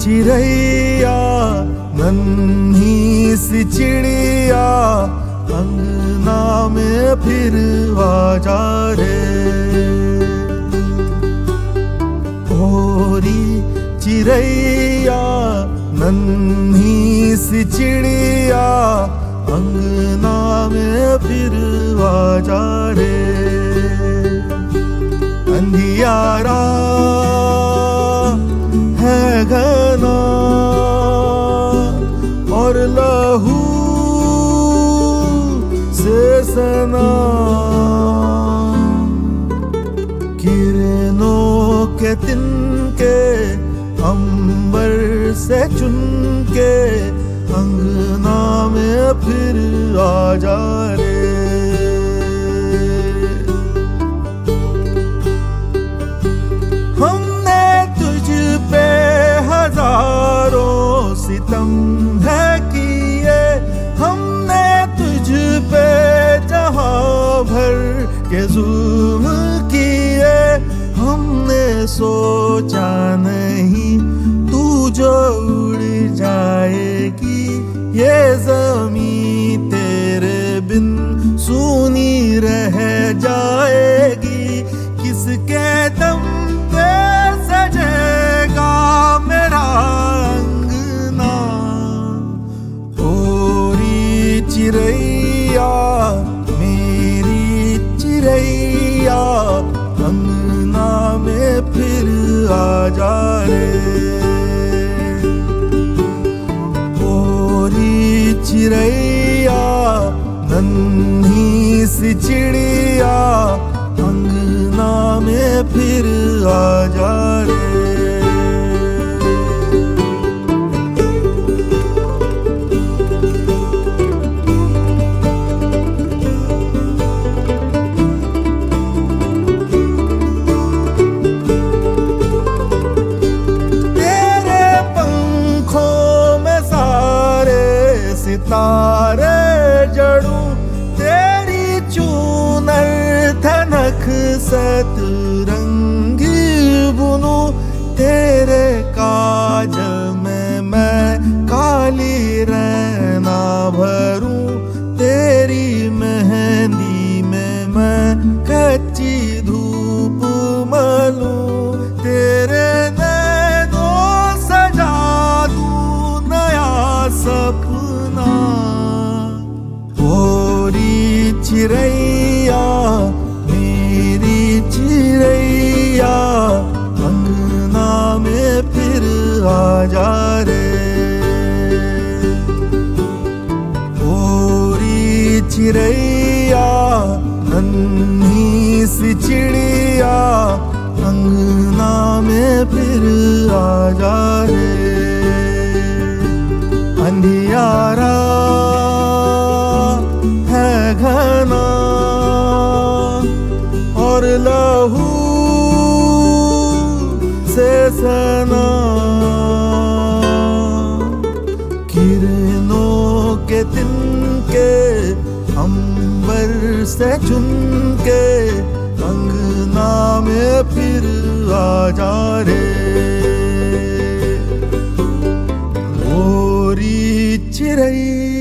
चिड़ैया नन्ही सी चिड़िया अंगना में फिर आ जा रे। भोरी चिड़ैया नन्ही सी चिड़िया अंगना में फिर आ जा रे। अंधियारा है घना और लहू से सना, किरणों के तिनके अंबर से चुनके अंगना में फिर आ जा रे। हमने तुझ पे हजारों सितम है किए, हमने तुझ पे जहां भर के जुल्म किए। हमने सोचा नहीं तू जो उड़ जाएगी, ये ज़मीं तेरे बिन सूनी रह जाएगी। किसके दम पे सजेगा मेरा अंगना। भोरी चिड़ैया मेरी चिड़ैया अंगना में फिर आ जा रे। भोरी चिड़ैया नन्ही सी चिड़िया अंगना में फिर आ जा रे। सितारे जड़ूं तेरी चूनर थनक सतरंगी बुनूं। तेरे काजल में मैं काली रैना भरूं, तेरी मेहंदी में मैं कच्ची धूप मलूं। तेरे नैनों सजा दूं नया सपना। भोरी चिड़ैया मेरी चिड़ैया अंगना में फिर आ जा रे। भोरी चिड़ैया नन्ही सी चिड़िया अंगना में फिर आ जा रे। अंधियारा है घना और लहू से सना, किरणों के तिनके अंबर से चुनके अंगना में फिर आ जा रे। भोरी चिड़ैया